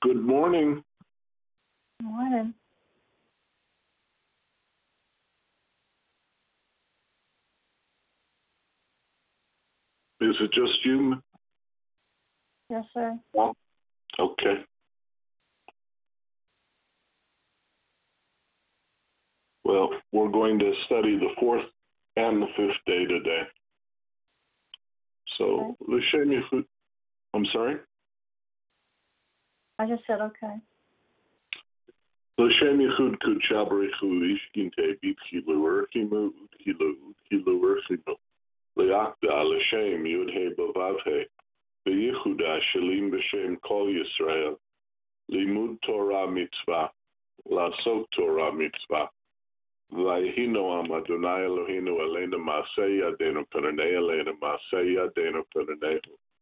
Good morning. Morning. Is it just you? Yes, sir. Okay. Well, we're going to study the fourth and the fifth day today. So, L'Shem Yichud, I'm sorry? I just said okay. L'Shem Yichud Kudsha B'Richu Ishkinte B'Tchilu Urchimu Utchilu Urchimu Liakda L'Shem Yud-He B'Vav-He B'Yichuda Shalim B'Shem Kol Yisrael Limud Torah Mitzvah Lasot Torah Mitzvah Vayhinu Am Adonai Eloheinu Aleinu Maaseh Yadeinu Perenei Aleinu Maaseh Yadeinu Perenei.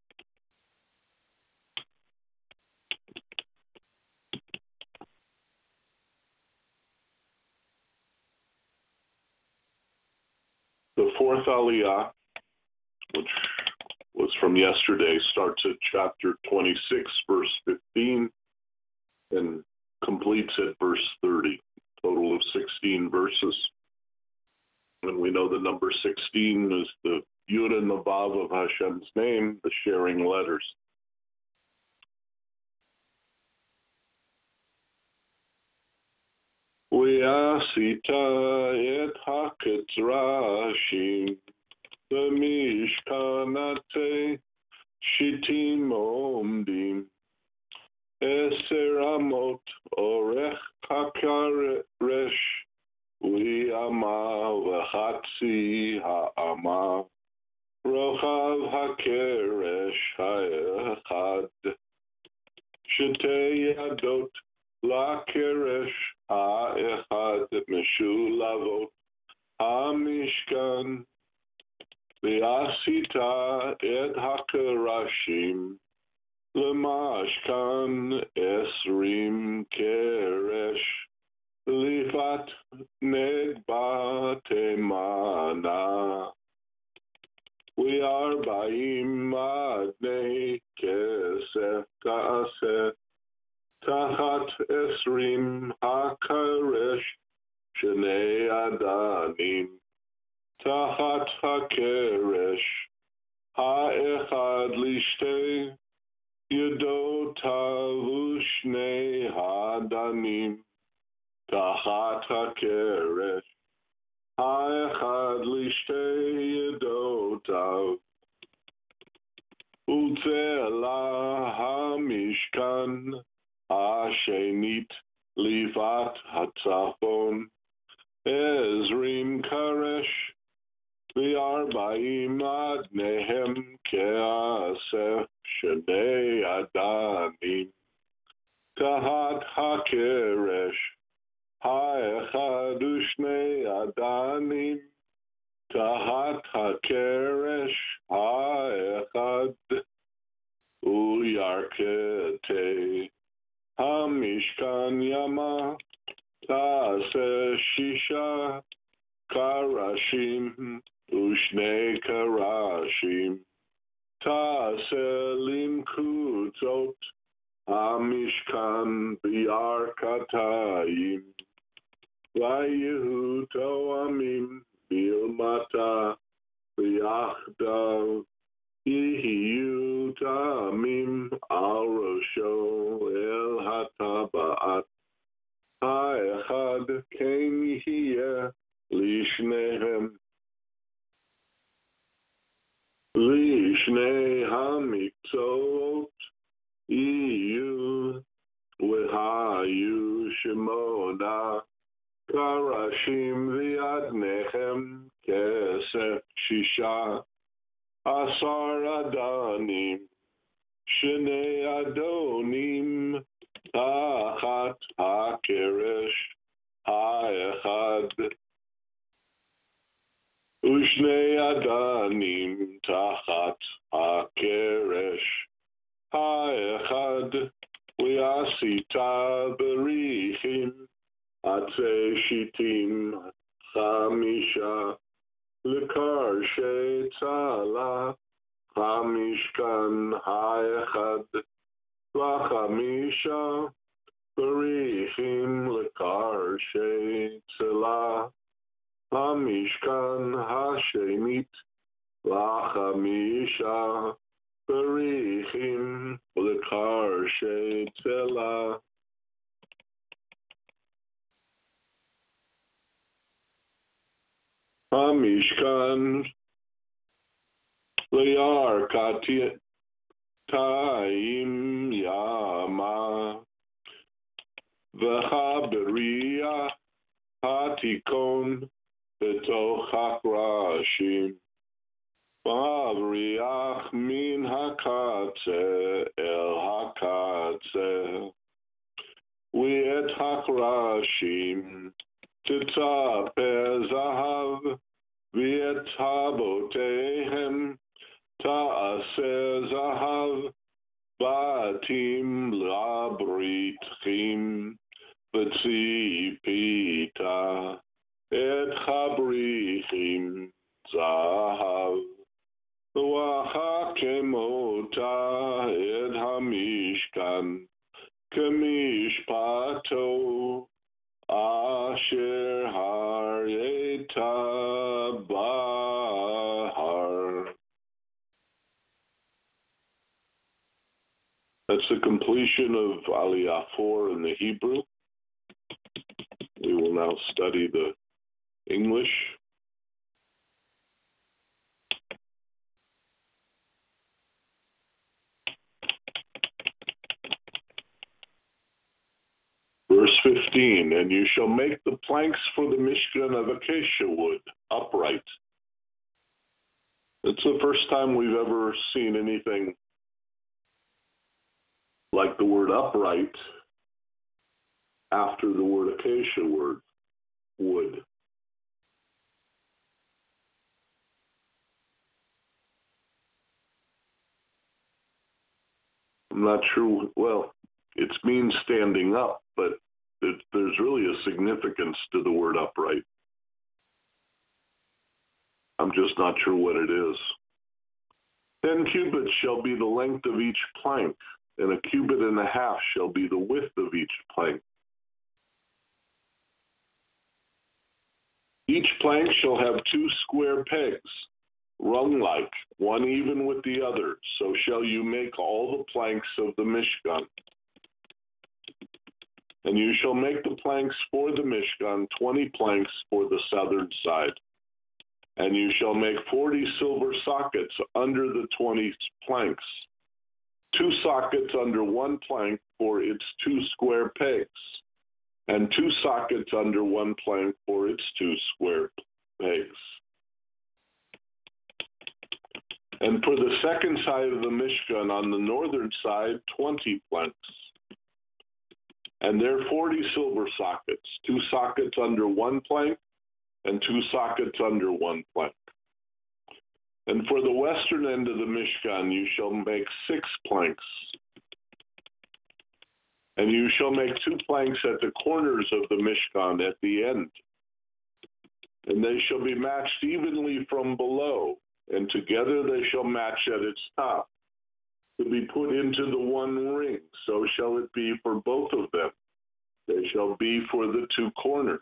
The fourth Aliyah, which was from yesterday, starts at chapter 26, verse 15, and completes at verse 30, total of 16 verses. And we know the number 16 is the Yud and the Vav of Hashem's name, the sharing letters. Ve'asita et haketzrashim b'mishkanate shitim omdim eser amot orech hakaresh u'ama v'chatzi ha'ama rochav hakeresh ha'echad shetei yadot lakeresh ha'echad meshulavot ha'mishkan ve'asita et hakerashim lemashkan esrim keresh lifat negba temana ve'arba'im adnei kesef ka'aseh Tachat esrim hakaresh shnei adanim Tachat hakeresh ha'echad lishtei yedotav shnei hadanim Tachat hakeresh ha'echad lishtei yedotav Utzela hamishkan Hashenit Livat Hatzafon Ezrim Karesh V'arba'im Adnehem Ke'aseh Shnei Adanim Tahat HaKeresh Ha'echad U'shnei Adanim Tahat HaKeresh Ha'echad U'yarketei Hamishkan Yama Ta'aseh Shisha Karashim U'shnei Karashim Ta'aseh Limkutzot Hamishkan B'yarkatayim Vayehu Toamim Bilmata B'yachdav Yihiyu tamim al rosho el hataba'at ha'echad ken yihiyeh lishnehem lishnei hamitzot yiyu v'hayu shemona karashim v'yadnechem kesef shisha Asar Adanim, Shnei Adonim, Tachat HaKeresh, Ha'echad, Ushnei Adanim, Tachat HaKeresh, Ha'echad, Ve'asita Berichim, Atzei Shitim, Chamisha, L'karshe tzala hamishkan ha'echad V'chamisha barichim lekarshe tzela hamishkan hashemit v'chamisha barichim lekarshe tzela. Hamishkan Le'ar Taim Yama V'Haberia Hatikon B'toch HaKrashim V'Havriach Min HaKatze El HaKatze V'et HaKrashim Titzape Zahav V'et Habotehem Ta'aseh Zahav Batim Labritchim V'tzipita Et Chabrichim Zahav V'achakemota Et Hamishkan Kemishpato Asher Hareta Bahar. That's the completion of Aliyah 4 in the Hebrew. We will now study the English. Verse 15, and you shall make the planks for the Mishkan of acacia wood upright. It's the first time we've ever seen anything like the word upright after the word acacia wood. I'm not sure, well, it means standing up, but there's really a significance to the word upright. I'm just not sure what it is. 10 cubits shall be the length of each plank, and a cubit and a half shall be the width of each plank. Each plank shall have 2 square pegs, rung-like, one even with the other. So shall you make all the planks of the Mishkan. And you shall make the planks for the Mishkan, 20 planks for the southern side. And you shall make 40 silver sockets under the 20 planks, 2 sockets under one plank for its 2 square pegs, and 2 sockets under one plank for its 2 square pegs. And for the second side of the Mishkan, on the northern side, 20 planks. And there are 40 silver sockets, 2 sockets under one plank and 2 sockets under one plank. And for the western end of the Mishkan, you shall make 6 planks. And you shall make 2 planks at the corners of the Mishkan at the end. And they shall be matched evenly from below, and together they shall match at its top, to be put into the one ring. So shall it be for both of them. They shall be for the 2 corners.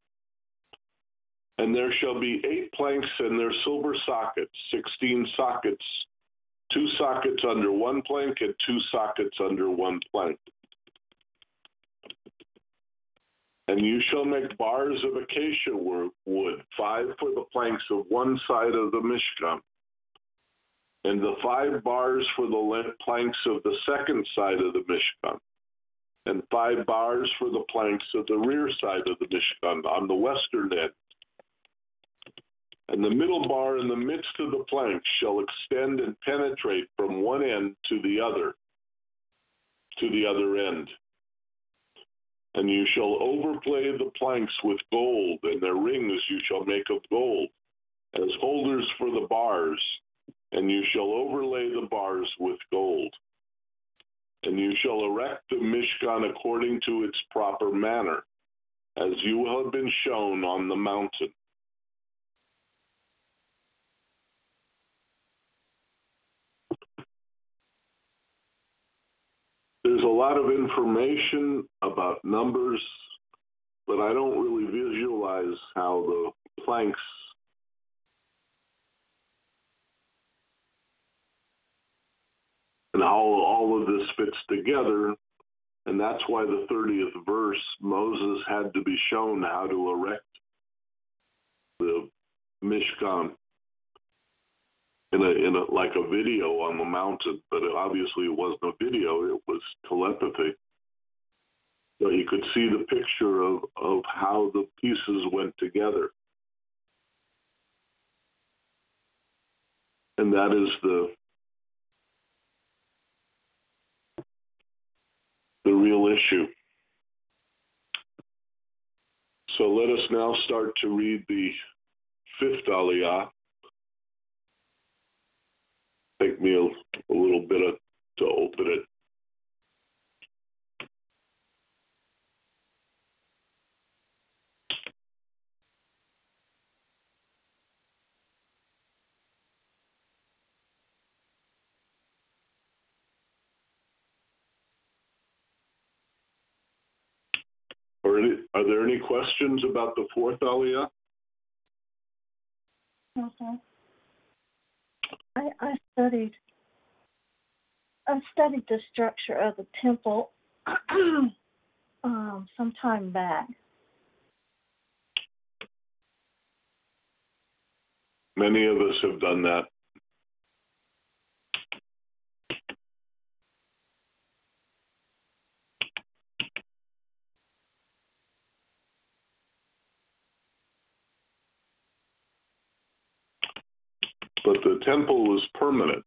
And there shall be 8 planks and their silver sockets, 16 sockets, 2 sockets under one plank and 2 sockets under one plank. And you shall make bars of acacia wood, 5 for the planks of one side of the Mishkan, and the 5 bars for the planks of the second side of the Mishkan, and 5 bars for the planks of the rear side of the Mishkan on the western end. And the middle bar in the midst of the planks shall extend and penetrate from one end to the other end. And you shall overlay the planks with gold, and their rings you shall make of gold, as holders for the bars, and you shall overlay the bars with gold. And you shall erect the Mishkan according to its proper manner, as you have been shown on the mountain. there's a lot of information about numbers, but I don't really visualize how the planks and how all of this fits together. And that's why the 30th verse, Moses had to be shown how to erect the Mishkan in a like a video on the mountain, but obviously it wasn't a video, it was telepathy. So he could see the picture of how the pieces went together. And that is the real issue. So let us now start to read the 5th Aliyah. Take me a little bit to open it. Are there any questions about the 4th Aliyah? Okay. I studied the structure of the temple some time back. Many of us have done that. But the temple is permanent.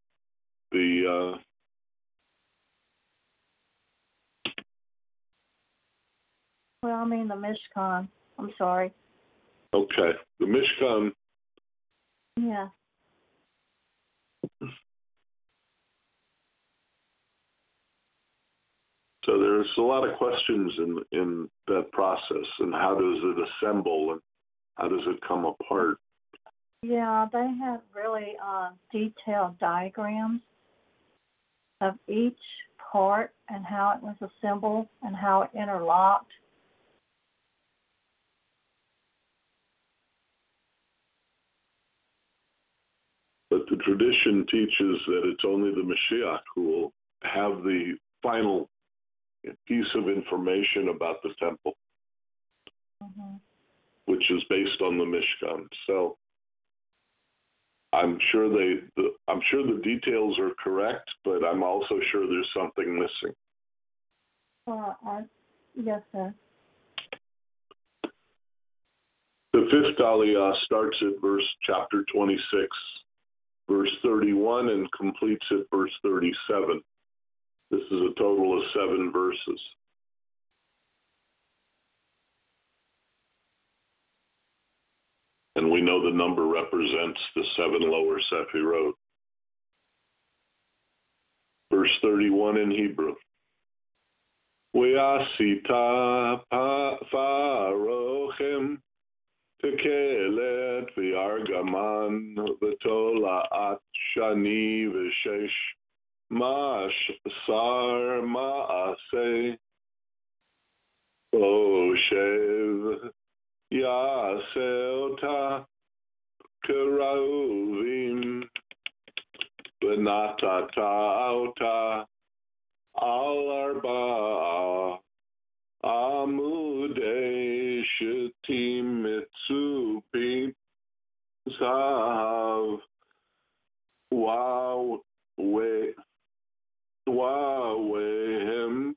Well, I mean the Mishkan. I'm sorry. Okay. The Mishkan. Yeah. So there's a lot of questions in that process, and how does it assemble, and how does it come apart? Yeah, they have really detailed diagrams of each part and how it was assembled and how it interlocked. But the tradition teaches that it's only the Mashiach who will have the final piece of information about the temple, which is based on the Mishkan. So I'm sure the details are correct, but I'm also sure there's something missing. Yes, sir. The 5th Aliyah starts at chapter 26, verse 31, and completes at verse 37. This is a total of 7 verses. And we know the number represents the 7 lower Sephirot. Verse 31 in Hebrew. Ve'asita parochem tekelet v'argaman v'tola'at shani v'shesh ma'asar ma'aseh oshev Yaseota Kerovim Benatata Al Arba'a Amudei Shetim Mitsupim Zahav Wawehem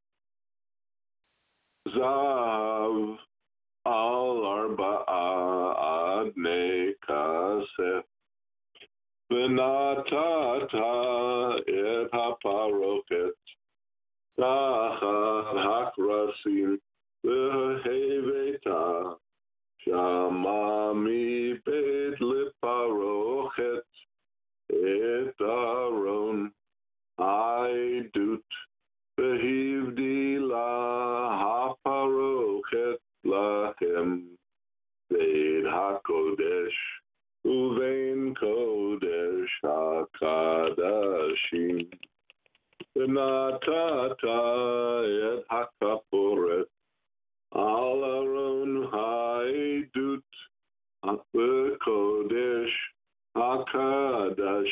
Zahav Al Arba'a Adnei Kasef V'natata et haparoket Tachat hakrasim V'heveta Shama mibet leparochet Et Aaron Haidut V'hivdi la haparochet Lachem Ve'ed HaKodesh Uvein Kodesh HaKadashim V'natata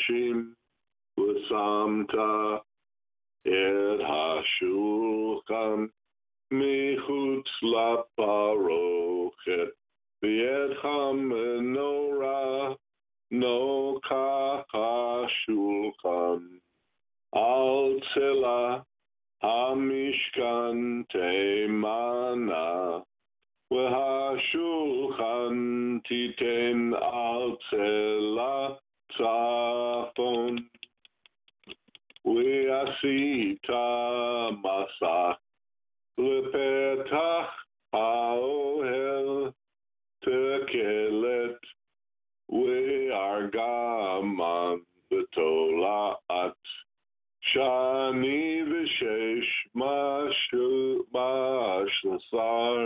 Kedoshim V'samta et hashulchan michutz laparochet v'et hamenorah no hashulchan al tzela hamishkan teimana v'hashulchan titen al tzela tzafon Ve'asita masach lepetach haohel tekelet ve'argaman b'tolaat shani v'shesh mashlasar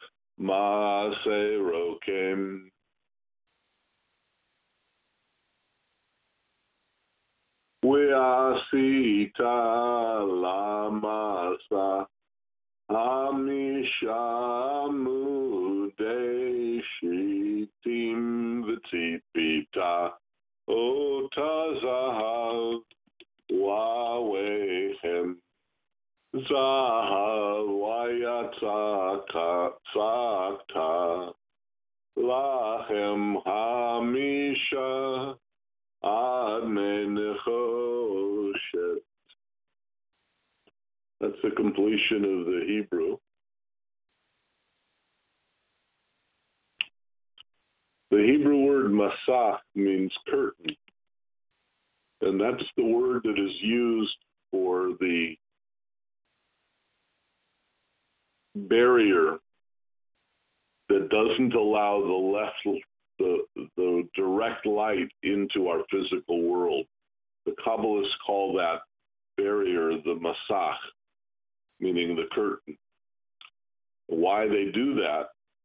maserokem. Ve'asita lamasa hamisha amudei shitim v'tzipita ota zahav wawehem zahav wayatzakta lachem hamisha Ad menechoshet. That's the completion of the Hebrew. The Hebrew word masach means curtain, and that's the word that is used for the barrier that doesn't allow the direct light into our physical world. The Kabbalists call that barrier the masach, meaning the curtain. Why they do that,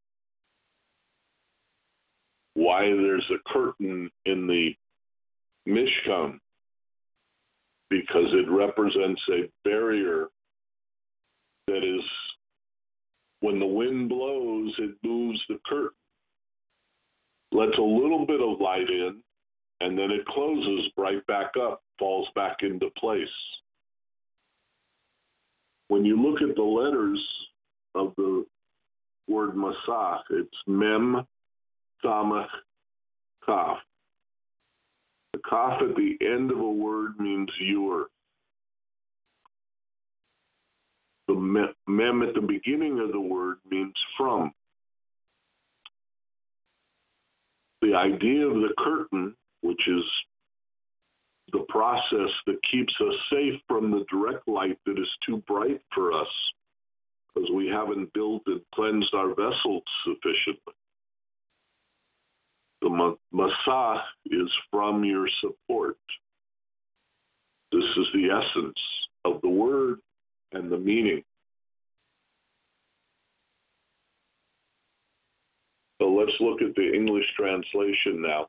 why there's a curtain in the Mishkan, because it represents a barrier that is, when the wind blows, it moves the curtain, lets a little bit of light in, and then it closes right back up, falls back into place. When you look at the letters of the word masach, it's mem, samach, kaf. The kaf at the end of a word means your. The mem at the beginning of the word means from. The idea of the curtain, which is the process that keeps us safe from the direct light that is too bright for us, because we haven't built and cleansed our vessels sufficiently. The masach is from your support. This is the essence of the word and the meaning. So let's look at the English translation now.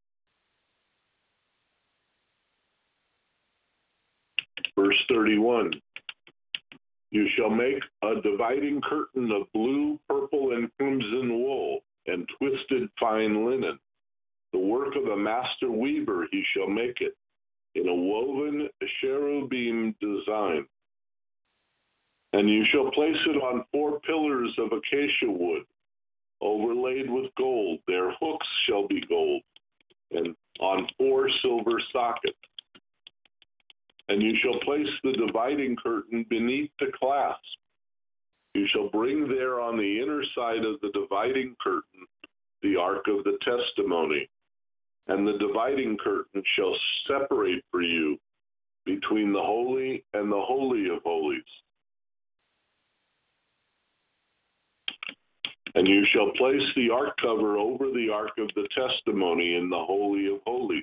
Verse 31. You shall make a dividing curtain of blue, purple, and crimson wool, and twisted fine linen. The work of a master weaver he shall make it, in a woven cherubim design. And you shall place it on 4 pillars of acacia wood, overlaid with gold. Their hooks shall be gold, and on 4 silver sockets. And you shall place the dividing curtain beneath the clasp. You shall bring there on the inner side of the dividing curtain the ark of the testimony, and the dividing curtain shall separate for you between the holy and the holy of holies. And you shall place the ark cover over the ark of the testimony in the holy of holies.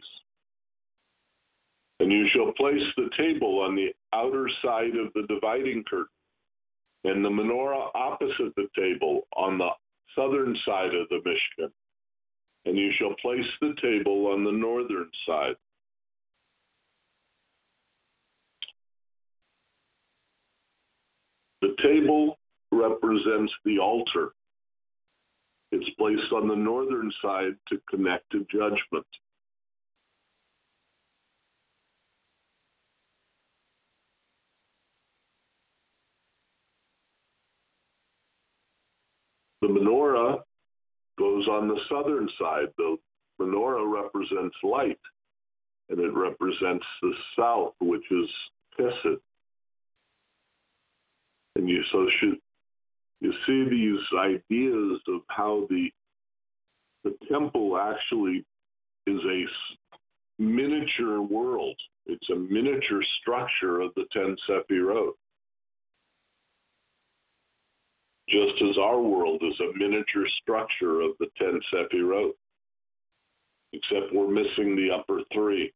And you shall place the table on the outer side of the dividing curtain, and the menorah opposite the table on the southern side of the Mishkan. And you shall place the table on the northern side. The table represents the altar. It's placed on the northern side to connect to judgment. The menorah goes on the southern side. The menorah represents light, and it represents the south, which is Chesed. And you see these ideas of how the temple actually is a miniature world. It's a miniature structure of the 10 Sefirot. Just as our world is a miniature structure of the 10 Sefirot, except we're missing the upper three.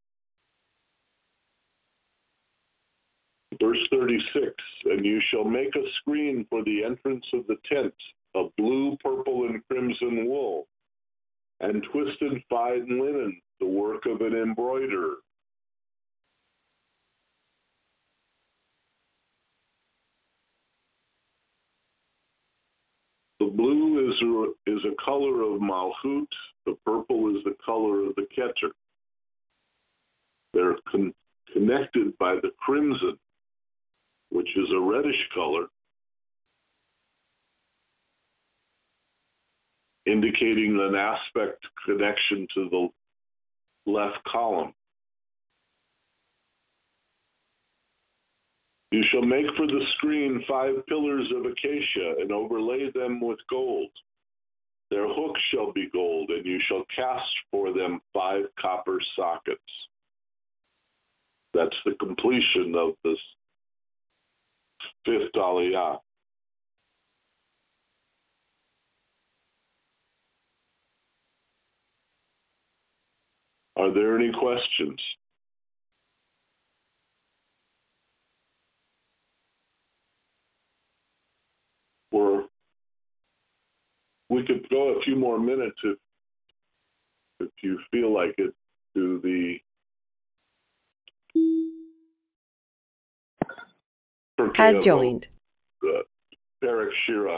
Verse 36, and you shall make a screen for the entrance of the tent of blue, purple, and crimson wool, and twisted fine linen, the work of an embroiderer. The blue is a color of Malchut. The purple is the color of the Keter. They're connected by the crimson, which is a reddish color, indicating an aspect connection to the left column. You shall make for the screen 5 pillars of acacia and overlay them with gold. Their hooks shall be gold, and you shall cast for them 5 copper sockets. That's the completion of this 5th Aliyah. Are there any questions? Or we could go a few more minutes if you feel like it to the has joined. Perek Shira.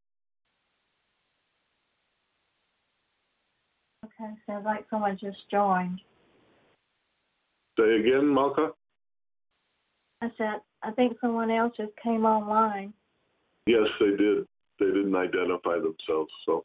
Okay, sounds like someone just joined. Say again, Malka? I said, I think someone else just came online. Yes, they did. They didn't identify themselves. So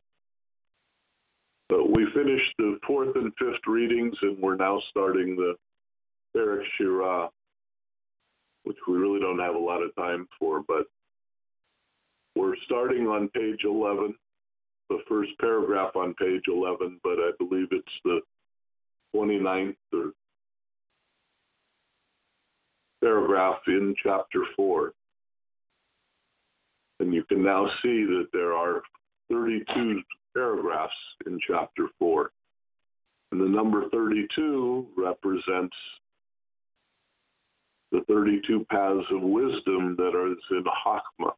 we finished the 4th and 5th readings, and we're now starting the Perek Shira, which we really don't have a lot of time for, but we're starting on page 11, the first paragraph on page 11, but I believe it's the 29th or paragraph in chapter 4. And you can now see that there are 32 paragraphs in chapter 4. And the number 32 represents the 32 paths of wisdom that are in Chachma.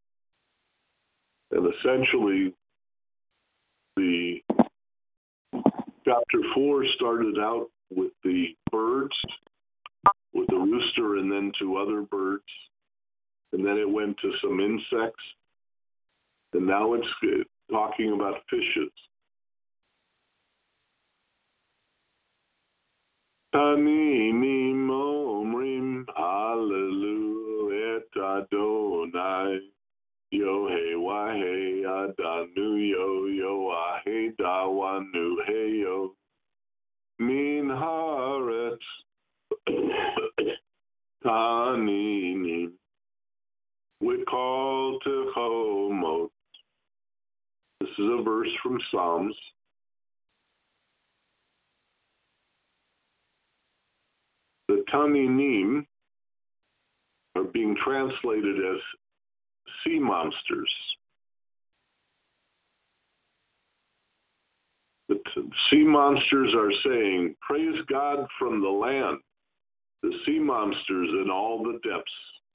And essentially, the chapter 4 started out with the birds, with the rooster and then 2 other birds. And then it went to some insects. And now it's talking about fishes. Tanini momrim hallelu et Adonai Yohe wahe adanu yo ahe dawanu heyo min haaretz tanini we call to Chomot. This is a verse from Psalms. The Taninim are being translated as sea monsters. The sea monsters are saying, praise God from the land, the sea monsters in all the depths.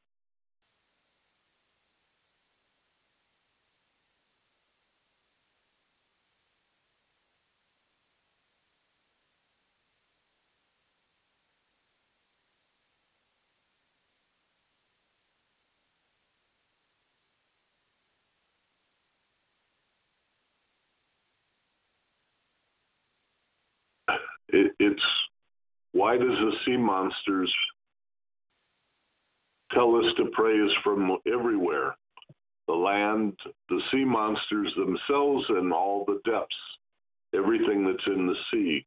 It's why does the sea monsters tell us to praise from everywhere? The land, the sea monsters themselves, and all the depths, everything that's in the sea.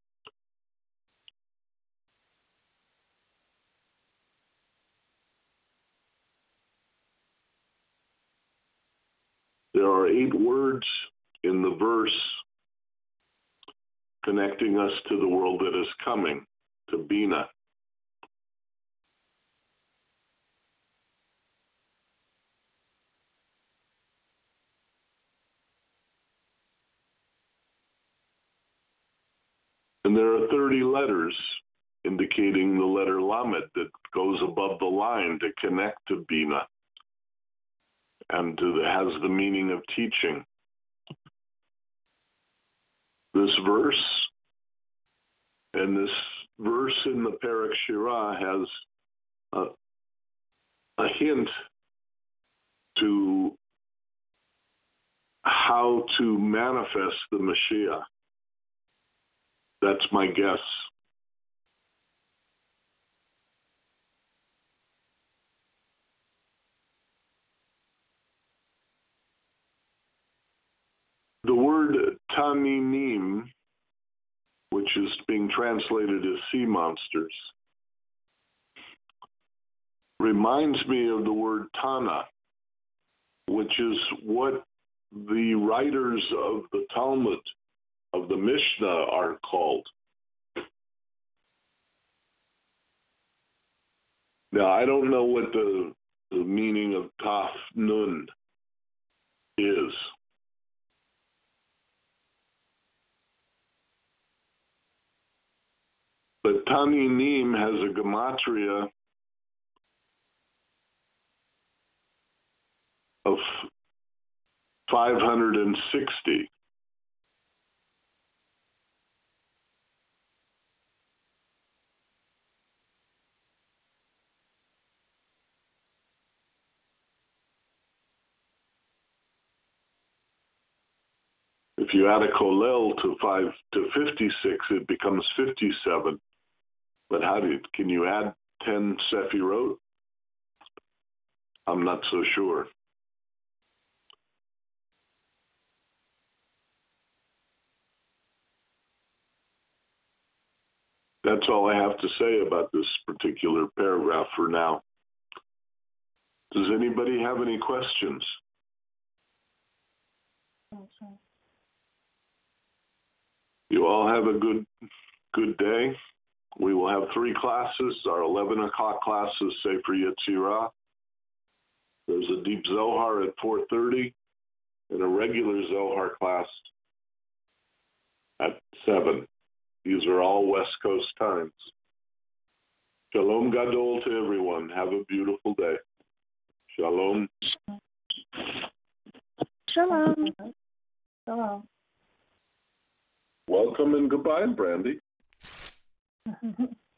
There are 8 words in the verse connecting us to the world that is coming, to Bina. And there are 30 letters indicating the letter Lamed that goes above the line to connect to Bina and has the meaning of teaching. This verse and this verse in the Perek Shirah has a hint to how to manifest the Mashiach. That's my guess. The word Taninim, which is being translated as sea monsters, reminds me of the word Tana, which is what the writers of the Talmud, of the Mishnah, are called. Now, I don't know what the meaning of Taf Nun is. But Taninim has a gematria of 560. If you add a kolel to 56, it becomes 57. But can you add 10 sefirot? I'm not so sure. That's all I have to say about this particular paragraph for now. Does anybody have any questions? Okay. You all have a good day. We will have 3 classes. Our 11 o'clock class is Sefer Yetzirah. There's a deep Zohar at 4:30 and a regular Zohar class at 7. These are all West Coast times. Shalom Gadol to everyone. Have a beautiful day. Shalom. Shalom. Shalom. Welcome and goodbye, Brandy.